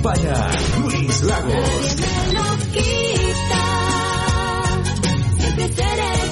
acompaña Luis Lagos. Nadie me lo quita, siempre seré